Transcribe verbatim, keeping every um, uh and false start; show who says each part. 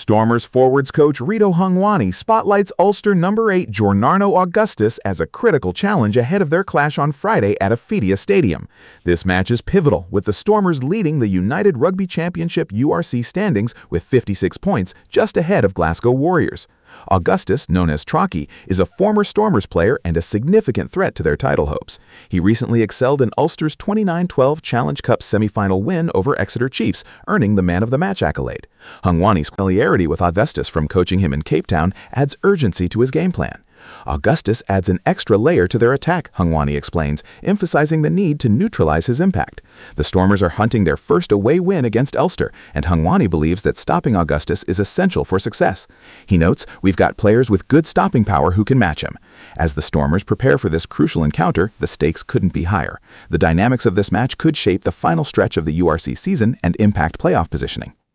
Speaker 1: Stormers forwards coach Rito Hungwani spotlights Ulster number eight Giornano Augustus as a critical challenge ahead of their clash on Friday at Afedia Stadium. This match is pivotal, with the Stormers leading the United Rugby Championship U R C standings with fifty-six points, just ahead of Glasgow Warriors. Augustus, known as Trocky, is a former Stormers player and a significant threat to their title hopes. He recently excelled in Ulster's twenty-nine twelve Challenge Cup semi-final win over Exeter Chiefs, earning the Man of the Match accolade. Hungwani's familiarity with Augustus from coaching him in Cape Town adds urgency to his game plan. Augustus adds an extra layer to their attack, Hungwani explains, emphasizing the need to neutralize his impact. The Stormers are hunting their first away win against Ulster, and Hungwani believes that stopping Augustus is essential for success. He notes, "We've got players with good stopping power who can match him." As the Stormers prepare for this crucial encounter, the stakes couldn't be higher. The dynamics of this match could shape the final stretch of the U R C season and impact playoff positioning.